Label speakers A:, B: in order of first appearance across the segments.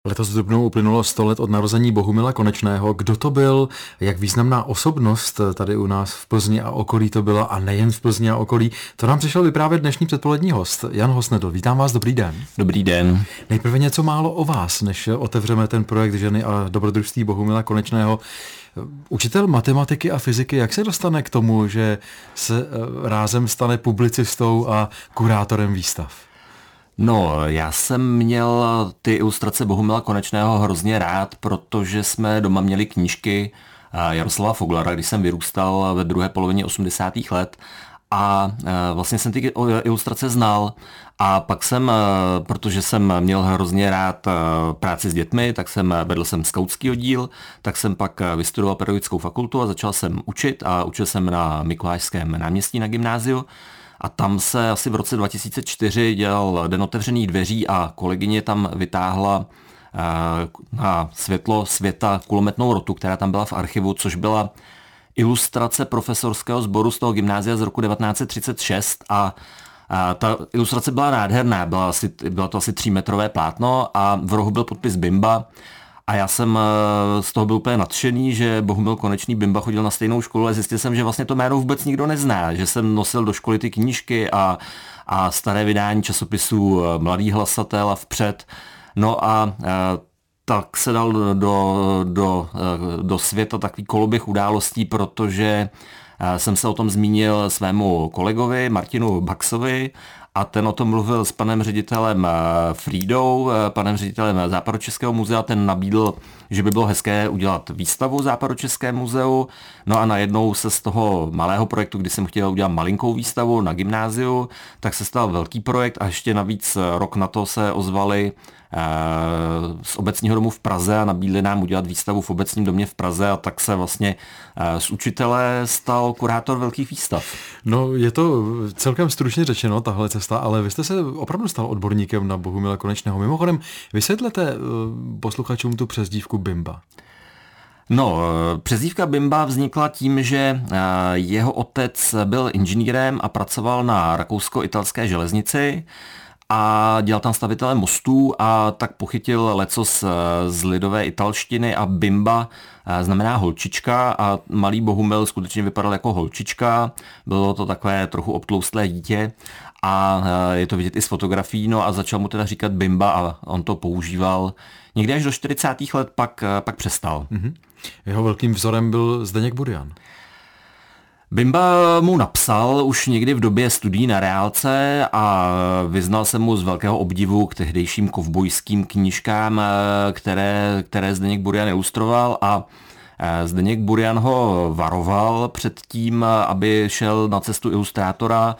A: Letos v dubnu uplynulo 100 let od narození Bohumila Konečného. Kdo to byl, jak významná osobnost tady u nás v Plzni a okolí to byla, a nejen v Plzni a okolí, to nám přišel vyprávět dnešní předpolední host, Jan Hosnedl. Vítám vás, dobrý den.
B: Dobrý den.
A: Nejprve něco málo o vás, než otevřeme ten projekt Ženy a dobrodružství Bohumila Konečného. Učitel matematiky a fyziky, jak se dostane k tomu, že se rázem stane publicistou a kurátorem výstav?
B: No, já jsem měl ty ilustrace Bohumila Konečného hrozně rád, protože jsme doma měli knížky Jaroslava Foglara, když jsem vyrůstal ve druhé polovině 80. let. A vlastně jsem ty ilustrace znal a pak jsem, protože jsem měl hrozně rád práci s dětmi, tak vedl jsem skautský oddíl, tak jsem pak vystudoval pedagogickou fakultu a začal jsem učit a učil jsem na Mikulášském náměstí na gymnáziu. A tam se asi v roce 2004 dělal Den otevřených dveří a kolegyně tam vytáhla na světlo světa kulometnou rotu, která tam byla v archivu, což byla ilustrace profesorského sboru z toho gymnázia z roku 1936 a ta ilustrace byla nádherná, byla to asi 3metrové plátno a v rohu byl podpis Bimba. A já jsem z toho byl úplně nadšený, že Bohumil Konečný Bimba chodil na stejnou školu a zjistil jsem, že vlastně to jméno vůbec nikdo nezná, že jsem nosil do školy ty knížky a staré vydání časopisů Mladý hlasatel a Vpřed. No a tak se dal do světa takový koloběh událostí, protože jsem se o tom zmínil svému kolegovi Martinu Baxovi a ten o tom mluvil s panem ředitelem Frídou, panem ředitelem Západočeského muzea, ten nabídl, že by bylo hezké udělat výstavu v Západočeském muzeu, no a najednou se z toho malého projektu, kdy jsem chtěl udělat malinkou výstavu na gymnáziu, tak se stal velký projekt a ještě navíc rok na to se ozvali z obecního domu v Praze a nabídli nám udělat výstavu v obecním domě v Praze a tak se vlastně z učitele stal kurátor velkých výstav.
A: No, je to celkem stručně řečeno, tahle cesta, ale vy jste se opravdu stal odborníkem na Bohumila Konečného. Mimochodem, vysvětlete posluchačům tu přezdívku Bimba.
B: No, přezdívka Bimba vznikla tím, že jeho otec byl inženýrem a pracoval na rakousko-italské železnici a dělal tam stavitele mostů a tak pochytil lecos z lidové italštiny a Bimba znamená holčička a malý Bohumil skutečně vypadal jako holčička, bylo to takové trochu obtloustlé dítě a je to vidět i z fotografií, no a začal mu teda říkat Bimba a on to používal. Někdy až do 40. let pak přestal. Mm-hmm.
A: Jeho velkým vzorem byl Zdeněk Burian.
B: Bimba mu napsal už někdy v době studií na reálce a vyznal se mu z velkého obdivu k tehdejším kovbojským knížkám, které Zdeněk Burian ilustroval a Zdeněk Burian ho varoval před tím, aby šel na cestu ilustrátora.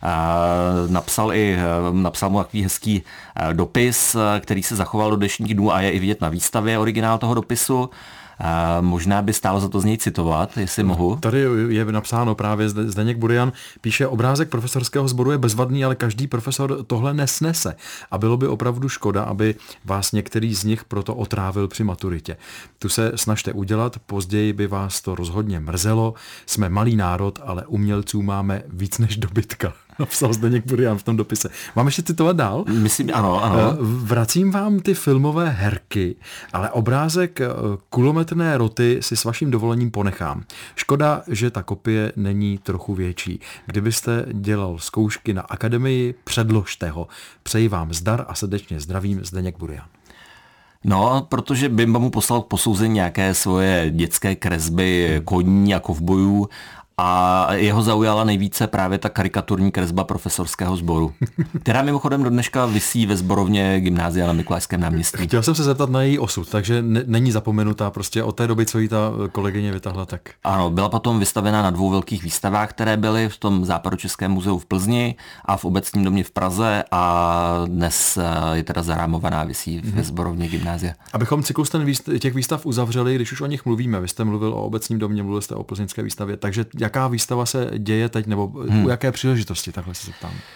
B: Napsal mu takový hezký dopis, který se zachoval do dnešních dnů a je i vidět na výstavě originál toho dopisu. Možná by stálo za to z něj citovat, jestli mohu.
A: Tady je napsáno právě Zdeněk Burian, píše: obrázek profesorského sboru je bezvadný, ale každý profesor tohle nesnese. A bylo by opravdu škoda, aby vás některý z nich proto otrávil při maturitě. Tu se snažte udělat, později by vás to rozhodně mrzelo. Jsme malý národ, ale umělců máme víc než dobytka. Napsal Zdeněk Burian v tom dopise. Mám ještě citovat dál?
B: Myslím, ano.
A: Vracím vám ty filmové herky, ale obrázek kulometné roty si s vaším dovolením ponechám. Škoda, že ta kopie není trochu větší. Kdybyste dělal zkoušky na akademii, předložte ho. Přeji vám zdar a srdečně zdravím, Zdeněk Burian.
B: No, protože Bimba mu poslal k posouzení nějaké svoje dětské kresby koní a kovbojů a jeho zaujala nejvíce právě ta karikaturní kresba profesorského sboru, která mimochodem do dneška visí ve sborovně gymnázia na Mikulášském náměstí.
A: Chtěl jsem se zeptat na její osud, takže není zapomenutá prostě od té doby, co jí ta kolegyně vytáhla, tak.
B: Ano, byla potom vystavena na 2 velkých výstavách, které byly v tom Západočeském muzeu v Plzni a v obecním domě v Praze a dnes je teda zarámovaná, visí ve sborovně gymnázia.
A: Abychom cyklus těch výstav uzavřeli, když už o nich mluvíme, vy jste mluvil o obecním domě, mluvil jste o plzeňské výstavě, takže jaká výstava se děje teď, nebo u jaké příležitosti, takhle se zeptám.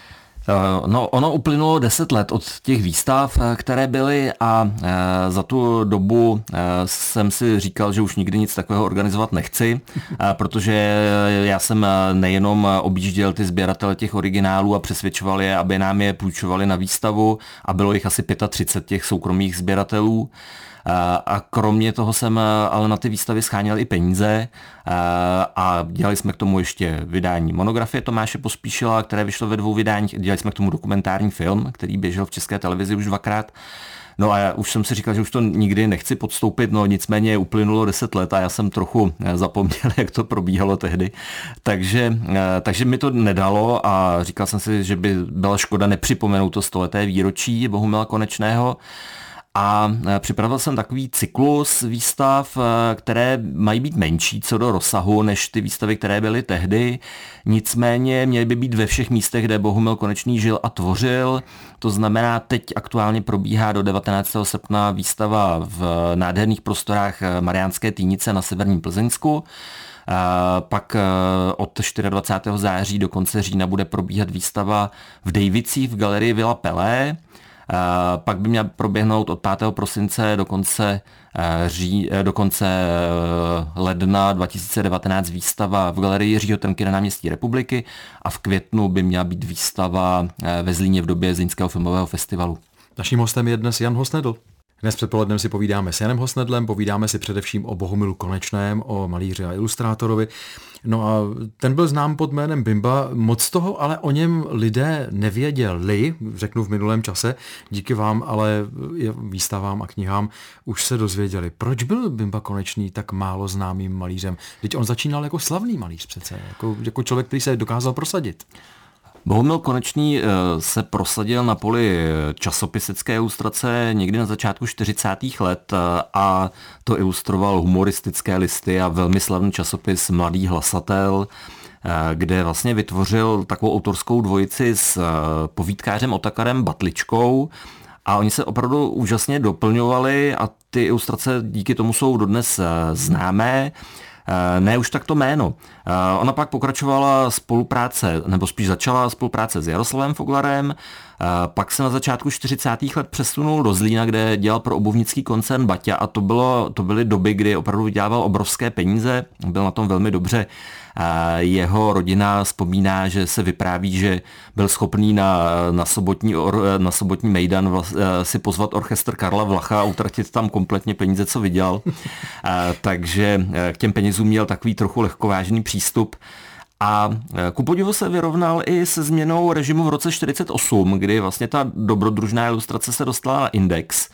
B: No, ono uplynulo 10 let od těch výstav, které byly a za tu dobu jsem si říkal, že už nikdy nic takového organizovat nechci, protože já jsem nejenom objížděl ty sběratele těch originálů a přesvědčoval je, aby nám je půjčovali na výstavu a bylo jich asi 35 těch soukromých sběratelů. A kromě toho jsem ale na ty výstavy scháněl i peníze a dělali jsme k tomu ještě vydání monografie Tomáše Pospíšila, které vyšlo ve 2 vydáních. Dělali jsme k tomu dokumentární film, který běžel v České televizi už 2krát. No a já už jsem si říkal, že už to nikdy nechci podstoupit, no nicméně uplynulo 10 let a já jsem trochu zapomněl, jak to probíhalo tehdy. Takže mi to nedalo a říkal jsem si, že by byla škoda nepřipomenout to 100leté výročí Bohumila Konečného. A připravil jsem takový cyklus výstav, které mají být menší co do rozsahu než ty výstavy, které byly tehdy. Nicméně měly by být ve všech místech, kde Bohumil Konečný žil a tvořil. To znamená, teď aktuálně probíhá do 19. srpna výstava v nádherných prostorách Mariánské Týnice na severním Plzeňsku. Pak od 24. září do konce října bude probíhat výstava v Dejvicích v galerii Villa Pelé. Pak by měla proběhnout od 5. prosince do konce ledna 2019 výstava v galerii Jiřího Trnky na náměstí Republiky a v květnu by měla být výstava ve Zlíně v době Zlínského filmového festivalu.
A: Naším hostem je dnes Jan Hosnedl. Dnes předpolednem si povídáme s Janem Hosnedlem, povídáme si především o Bohumilu Konečném, o malíři a ilustrátorovi. No a ten byl znám pod jménem Bimba, moc toho ale o něm lidé nevěděli, řeknu v minulém čase, díky vám, ale výstavám a knihám už se dozvěděli. Proč byl Bimba Konečný tak málo známým malířem? Vždyť on začínal jako slavný malíř přece, jako člověk, který se dokázal prosadit.
B: Bohumil Konečný se prosadil na poli časopisecké ilustrace někdy na začátku 40. let a to ilustroval humoristické listy a velmi slavný časopis Mladý hlasatel, kde vlastně vytvořil takovou autorskou dvojici s povídkářem Otakarem Batličkou a oni se opravdu úžasně doplňovali a ty ilustrace díky tomu jsou dodnes známé. Ne už tak to jméno. Ona pak pokračovala spolupráce, nebo spíš začala spolupráce s Jaroslavem Foglarem, pak se na začátku 40. let přesunul do Zlína, kde dělal pro obuvnický koncern Baťa a to byly doby, kdy opravdu vydělával obrovské peníze, byl na tom velmi dobře. Jeho rodina vzpomíná, že se vypráví, že byl schopný na sobotní mejdan si pozvat orchestr Karla Vlacha a utratit tam kompletně peníze, co vydělal. Takže k těm penězům měl takový trochu lehkovážný přístup. A ku podivu se vyrovnal i se změnou režimu v roce 1948, kdy vlastně ta dobrodružná ilustrace se dostala na Index.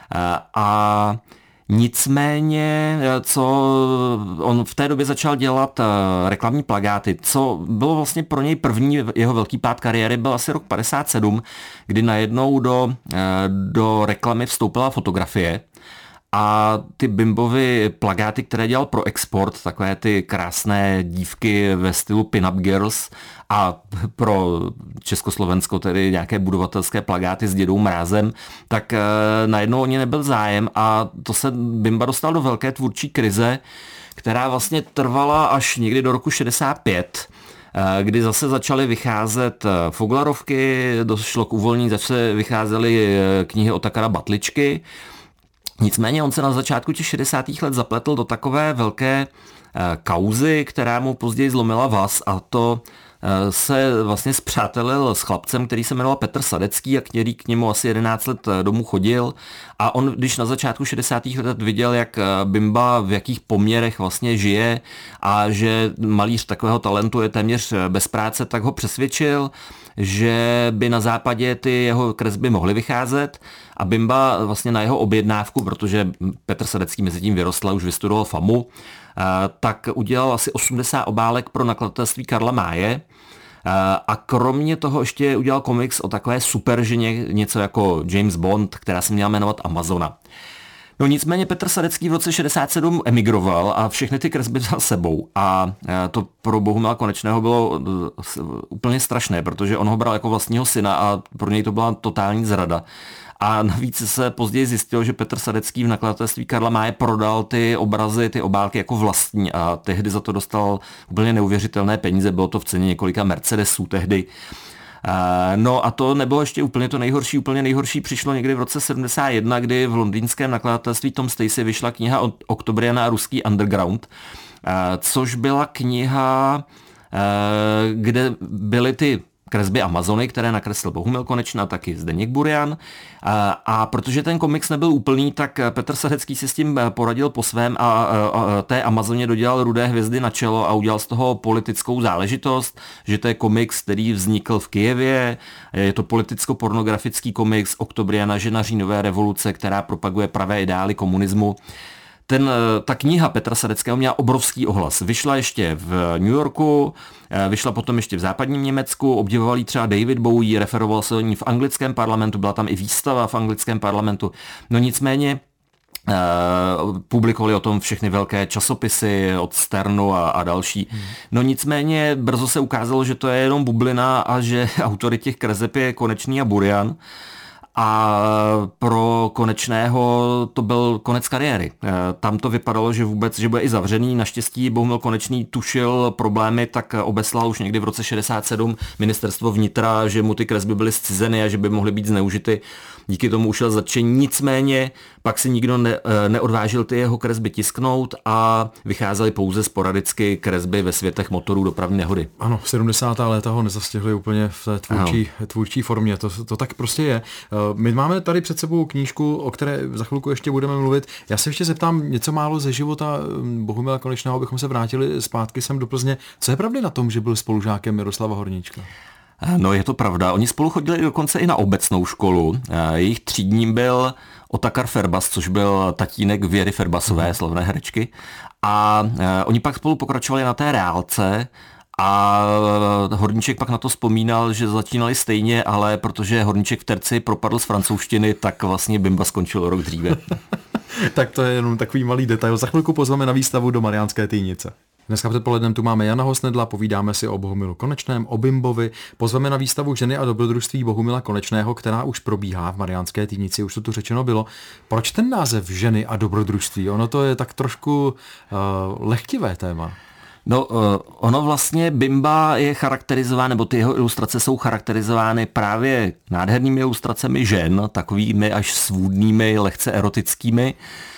B: A nicméně, co on v té době začal dělat reklamní plakáty, co bylo vlastně pro něj první jeho velký pád kariéry, byl asi rok 57, kdy najednou do reklamy vstoupila fotografie. A ty Bimbovy plakáty, které dělal pro export, takové ty krásné dívky ve stylu pin-up girls a pro Československo tedy nějaké budovatelské plakáty s Dědou Mrázem, tak najednou o ně nebyl zájem a to se Bimba dostal do velké tvůrčí krize, která vlastně trvala až někdy do roku 65, kdy zase začaly vycházet Foglarovky, došlo k uvolnění, vycházely knihy Otakara Batličky. Nicméně on se na začátku těch 60. let zapletl do takové velké kauzy, která mu později zlomila vaz a to se vlastně spřátelil s chlapcem, který se jmenoval Petr Sadecký a který k němu asi 11 let domů chodil a on, když na začátku 60. let viděl, jak Bimba v jakých poměrech vlastně žije a že malíř takového talentu je téměř bez práce, tak ho přesvědčil, že by na západě ty jeho kresby mohly vycházet a Bimba vlastně na jeho objednávku, protože Petr Sadecký mezi tím vyrostl a už vystudoval FAMu, tak udělal asi 80 obálek pro nakladatelství Karla Máje a kromě toho ještě udělal komiks o takové superženě, něco jako James Bond, která se měla jmenovat Amazona. No nicméně Petr Sadecký v roce 67 emigroval a všechny ty kresby vzal sebou a to pro Bohumila Konečného bylo úplně strašné, protože on ho bral jako vlastního syna a pro něj to byla totální zrada. A navíc se později zjistilo, že Petr Sadecký v nakladatelství Karla Máje prodal ty obrazy, ty obálky jako vlastní a tehdy za to dostal úplně neuvěřitelné peníze, bylo to v ceně několika Mercedesů tehdy. No a to nebylo ještě úplně to nejhorší. Úplně nejhorší přišlo někdy v roce 71, kdy v londýnském nakladatelství Tom Stacey vyšla kniha od Oktobriana a ruský underground, což byla kniha, kde byly ty kresby Amazony, které nakreslil Bohumil Konečný, taky Zdeněk Burian. A protože ten komiks nebyl úplný, tak Petr Sadecký si s tím poradil po svém a té Amazoně dodělal Rudé hvězdy na čelo a udělal z toho politickou záležitost, že to je komiks, který vznikl v Kyjevě, je to politicko-pornografický komiks Oktobriana, žena říjnové revoluce, která propaguje pravé ideály komunismu. Ta kniha Petra Sadeckého měla obrovský ohlas. Vyšla ještě v New Yorku, vyšla potom ještě v západním Německu, obdivoval ji třeba David Bowie, referoval se o ní v anglickém parlamentu, byla tam i výstava v anglickém parlamentu. No nicméně publikovali o tom všechny velké časopisy od Sternu a další. No nicméně brzo se ukázalo, že to je jenom bublina a že autory těch kreseb je Konečný a Burian. A pro Konečného to byl konec kariéry. Tam to vypadalo, že bude i zavřený. Naštěstí Bohumil Konečný tušil problémy, tak obeslal už někdy v roce 67 ministerstvo vnitra, že mu ty kresby byly zcizeny a že by mohly být zneužity. Díky tomu ušel zatčení. Nicméně pak si nikdo neodvážil ty jeho kresby tisknout a vycházely pouze sporadicky kresby ve světech motorů dopravní nehody.
A: Ano, 70. léta ho nezastihli úplně v té tvůrčí formě. To tak prostě je. My máme tady před sebou knížku, o které za chvilku ještě budeme mluvit. Já se ještě zeptám něco málo ze života Bohumila Konečného, abychom se vrátili zpátky sem do Plzně. Co je pravdy na tom, že byl spolužákem Miroslava Horníčka?
B: No je to pravda. Oni spolu chodili dokonce i na obecnou školu. Jejich třídním byl Otakar Ferbas, což byl tatínek Věry Ferbasové, slavné herečky. A oni pak spolu pokračovali na té reálce a Horníček pak na to vzpomínal, že začínali stejně, ale protože Horníček v terci propadl z francouzštiny, tak vlastně Bimba skončil o rok dříve.
A: Tak to je jenom takový malý detail. Za chvilku pozveme na výstavu do Mariánské Týnice. Dneska předpolednem tu máme Jana Hosnedla, povídáme si o Bohumilu Konečném, o Bimbovi, pozveme na výstavu Ženy a dobrodružství Bohumila Konečného, která už probíhá v Mariánské Týnici, už to tu řečeno bylo. Proč ten název Ženy a dobrodružství? Ono to je tak trošku lehtivé téma.
B: No, ono vlastně Bimba je charakterizován, nebo ty jeho ilustrace jsou charakterizovány právě nádhernými ilustracemi žen, takovými až svůdnými, lehce erotickými.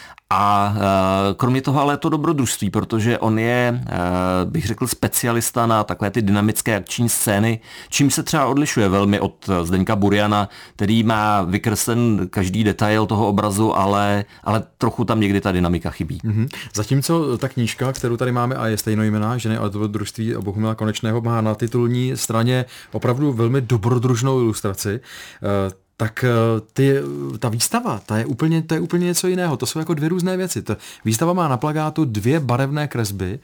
B: A kromě toho ale to dobrodružství, protože on je, bych řekl, specialista na takové ty dynamické akční scény, čím se třeba odlišuje velmi od Zdeňka Buriana, který má vykreslen každý detail toho obrazu, ale trochu tam někdy ta dynamika chybí.
A: Zatímco ta knížka, kterou tady máme a je stejnojmenná, Ženy a dobrodružství Bohumila Konečného, má na titulní straně opravdu velmi dobrodružnou ilustraci. Tak ta výstava, to je úplně něco jiného. To jsou jako dvě různé věci. Výstava má na plakátu dvě barevné kresby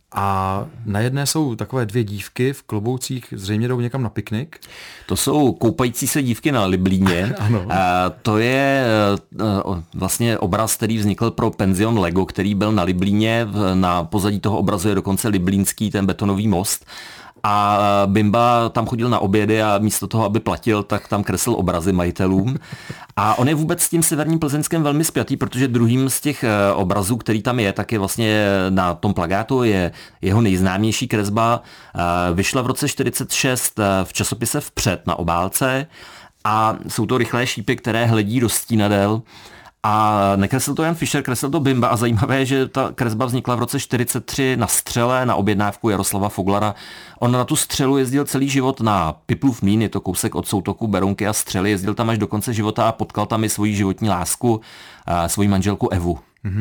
A: a na jedné jsou takové dvě dívky v kloboucích, zřejmě jdou někam na piknik.
B: To jsou koupající se dívky na Liblíně.
A: Ano.
B: To je vlastně obraz, který vznikl pro penzion Lego, který byl na Liblíně. Na pozadí toho obrazu je dokonce liblínský ten betonový most. A Bimba tam chodil na obědy a místo toho, aby platil, tak tam kreslil obrazy majitelům. A on je vůbec s tím severním Plzeňskem velmi spjatý, protože druhým z těch obrazů, který tam je, tak je vlastně na tom plakátu, je jeho nejznámější kresba. Vyšla v roce 1946 v časopise Vpřed na obálce a jsou to rychlé šípy, které hledí do stínadel. A nekreslil to Jan Fischer, kreslil to Bimba a zajímavé je, že ta kresba vznikla v roce 1943 na střele, na objednávku Jaroslava Foglara. On na tu střelu jezdil celý život na Piplův mlýn, je to kousek od soutoku Berounky a Střely, jezdil tam až do konce života a potkal tam i svoji životní lásku, svoji manželku Evu.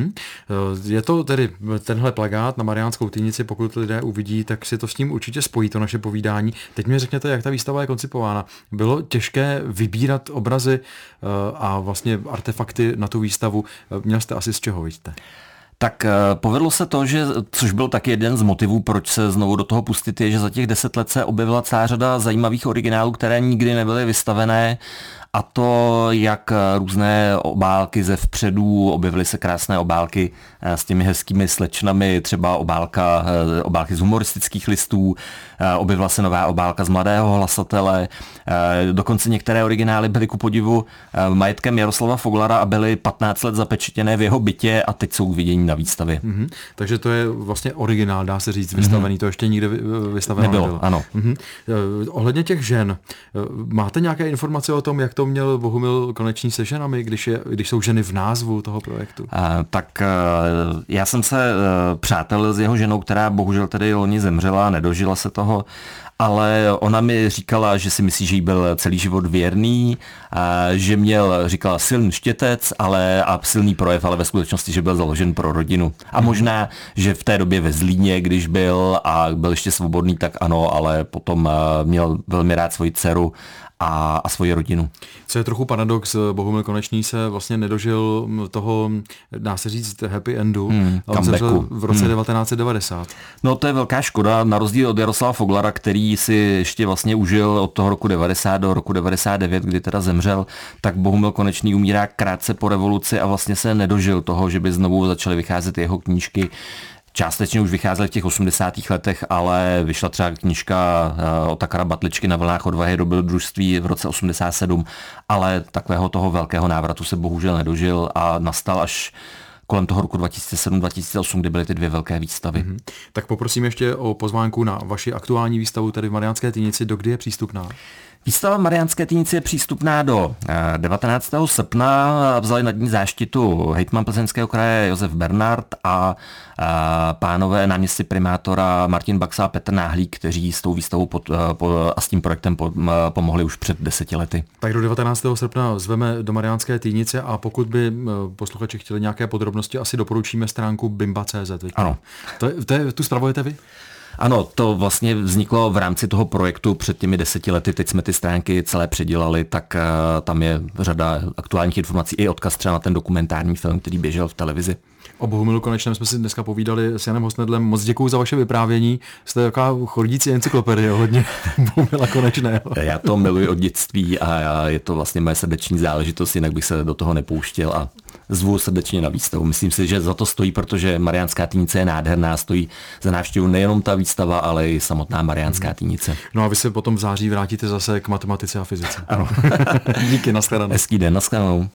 A: Je to tedy tenhle plakát na Mariánskou Týnici, pokud lidé uvidí, tak si to s tím určitě spojí, to naše povídání. Teď mi řekněte, jak ta výstava je koncipována. Bylo těžké vybírat obrazy a vlastně artefakty na tu výstavu. Měl jste asi z čeho, vidíte?
B: Tak povedlo se to, že, což byl taky jeden z motivů, proč se znovu do toho pustit, je, že za těch 10 let se objevila celá řada zajímavých originálů, které nikdy nebyly vystavené a to jak různé obálky ze vpředu, objevily se krásné obálky s těmi hezkými slečnami, třeba obálky z humoristických listů, objevila se nová obálka z Mladého hlasatele, dokonce některé originály byly ku podivu majetkem Jaroslava Foglara a byly 15 let zapečetěné v jeho bytě a teď jsou k vidění na výstavě.
A: Takže to je vlastně originál, dá se říct, vystavený, to ještě nikde vystaveno nebylo.
B: Ano.
A: Ohledně těch žen, máte nějaké informace o tom, jak to měl Bohumil Konečný se ženami, když jsou ženy v názvu toho projektu?
B: Tak já jsem se přátelil s jeho ženou, která bohužel tedy loni zemřela, nedožila se toho, ale ona mi říkala, že si myslí, že jí byl celý život věrný, že měl, říkala, silný štětec a silný projev, ale ve skutečnosti, že byl založen pro rodinu. A možná, že v té době ve Zlíně, když byl a byl ještě svobodný, tak ano, ale potom měl velmi rád svoji dceru a svoji rodinu.
A: Co je trochu paradox, Bohumil Konečný se vlastně nedožil toho, dá se říct, happy endu. On zemřel v roce 1990.
B: No to je velká škoda, na rozdíl od Jaroslava Foglara, který si ještě vlastně užil od toho roku 90 do roku 99, kdy teda zemřel, tak Bohumil Konečný umírá krátce po revoluci a vlastně se nedožil toho, že by znovu začaly vycházet jeho knížky. Částečně už vycházely v těch 80. letech, ale vyšla třeba knížka Otakara Batličky Na vlnách odvahy dobrodružství v roce 87, ale takového toho velkého návratu se bohužel nedožil a nastal až kolem toho roku 2007-2008, kdy byly ty dvě velké výstavy.
A: Tak poprosím ještě o pozvánku na vaši aktuální výstavu tady v Mariánské Týnici. Dokdy je přístupná?
B: Výstava v Mariánské Týnici je přístupná do 19. srpna. Vzali nad ní záštitu hejtman Plzeňského kraje Josef Bernard a pánové náměstci primátora Martin Baxa a Petr Náhlík, kteří s tou výstavou a s tím projektem pomohli už před 10 lety. Tak do 19. srpna zveme do Mariánské Týnice a pokud by posluchači chtěli nějaké podrobnosti, asi doporučíme stránku bimba.cz. Ano. Tu spravujete vy? Ano, to vlastně vzniklo v rámci toho projektu před těmi 10 lety, teď jsme ty stránky celé předělali, tak tam je řada aktuálních informací i odkaz třeba na ten dokumentární film, který běžel v televizi. O Bohumilu Konečném jsme si dneska povídali s Janem Hosnedlem. Moc děkuju za vaše vyprávění. Jste taková chodící encyklopedie hodně Bohumila Konečného. Já to miluji od dětství a je to vlastně moje srdeční záležitost, jinak bych se do toho nepouštěl a zvu srdečně na výstavu. Myslím si, že za to stojí, protože Mariánská Týnice je nádherná, stojí za návštěvu nejenom ta výstava, ale i samotná Mariánská Týnice. No a vy se potom v září vrátíte zase k matematice a fyzice. Ano. Díky, nashledanou. Hezký den, nashledanou.